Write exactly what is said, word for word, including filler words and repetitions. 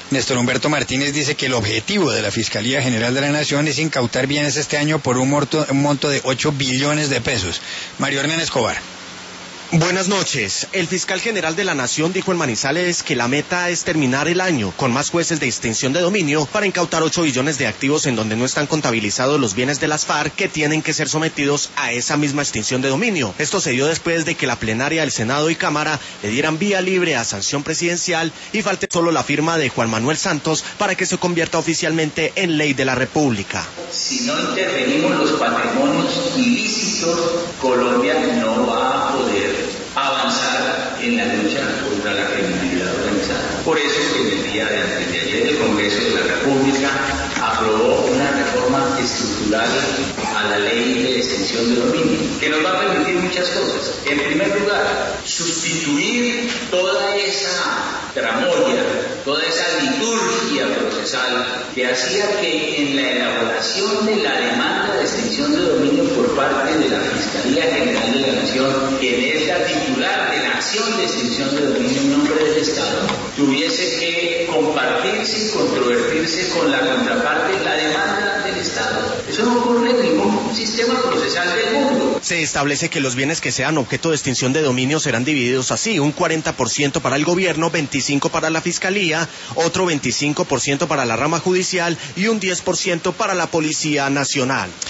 Néstor Humberto Martínez dice que el objetivo de la Fiscalía General de la Nación es incautar bienes este año por un monto, un monto de ocho billones de pesos. Mario Hernán Escobar. Buenas noches. El fiscal general de la Nación dijo en Manizales que la meta es terminar el año con más jueces de extinción de dominio para incautar ocho billones de activos en donde no están contabilizados los bienes de las FARC que tienen que ser sometidos a esa misma extinción de dominio. Esto se dio después de que la plenaria del Senado y Cámara le dieran vía libre a sanción presidencial y falte solo la firma de Juan Manuel Santos para que se convierta oficialmente en ley de la República. Si no intervenimos los patrimonios ilícitos, Colombia no va a poder avanzar en la lucha contra la criminalidad organizada. Por eso que en el día de antes de ayer el Congreso de la República aprobó una reforma estructural a la ley de extinción de dominio, que nos va a permitir muchas cosas. En primer lugar, sustituir toda esa tramoya, toda esa liturgia procesal que hacía que en la elaboración de la demanda de extinción de dominio por parte de la Fiscalía General de la Nación, quien es la titular de la acción de extinción de dominio en nombre del Estado, tuviese que compartirse y controvertirse con la contraparte la demanda del Estado. Eso no ocurre en ningún sistema procesal del mundo. Se establece que los bienes que sean objeto de extinción de dominio serán divididos así: un cuarenta por ciento para el gobierno, veinticinco por ciento para la Fiscalía, otro veinticinco por ciento para la rama judicial y un diez por ciento para la Policía Nacional.